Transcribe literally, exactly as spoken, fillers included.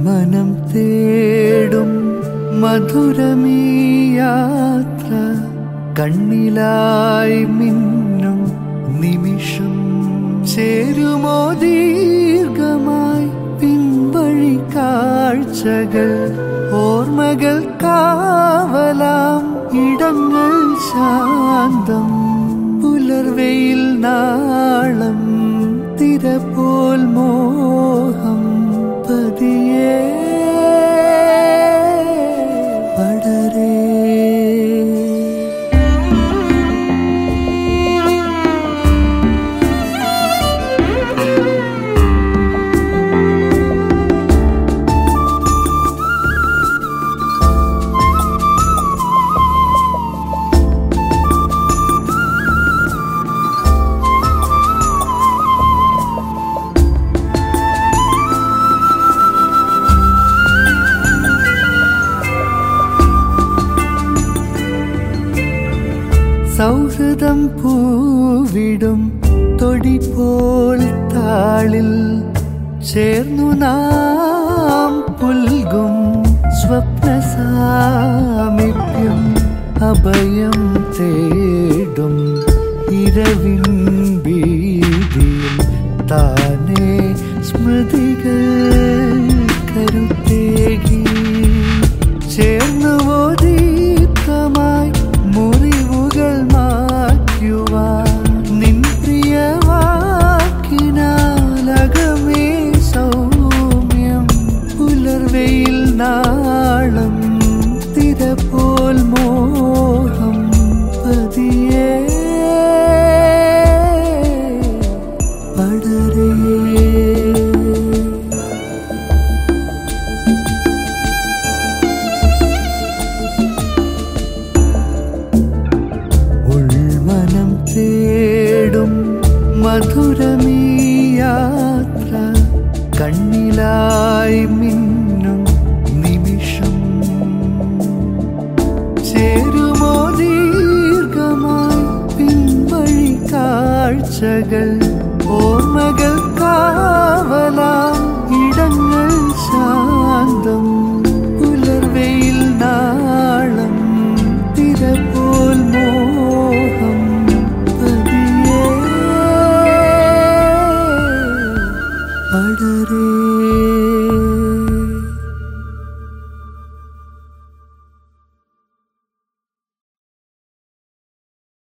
ഉൾമനം തേടും മധുരമീ യാത്ര കണ്ണിലായി മിന്നും നിമിഷം ചേരുമോ ദീർഘമായി പിൻവഴി കാഴ്ചകൾ ഓർമ്മകൾ കാവലാം ഇടങ്ങൾ ശാന്തം പുലർവെയിൽ നാളം തിര പോൽ മോഹം പതിയെ പടരേ സൗഹൃദം പൂവിടും തൊടി പോൽ താളിൽ ചേർന്നു നാം പുൽകും സ്വപ്ന സാമീപ്യം അഭയം തേടും ഇരവിൻ വീതിയിൽ താനേ സ്മൃതികൾ കരുത്തേകി ചേർന്നുവോ ദീപ്തമായി മുറിവുകൾ മാറ്റുവാൻ നിൻ പ്രിയ വാക്കിനാലകമേ സൗമ്യം പുലർവെയിൽ നാളം തിര പോൽ മോഹം പതിയെ പടരേ തേടും മധുരമീ യാത്ര കണ്ണിലായി മിന്നും നിമിഷം ചേരുമോ ദീർഘമായി പിൻവഴി കാഴ്ചകൾ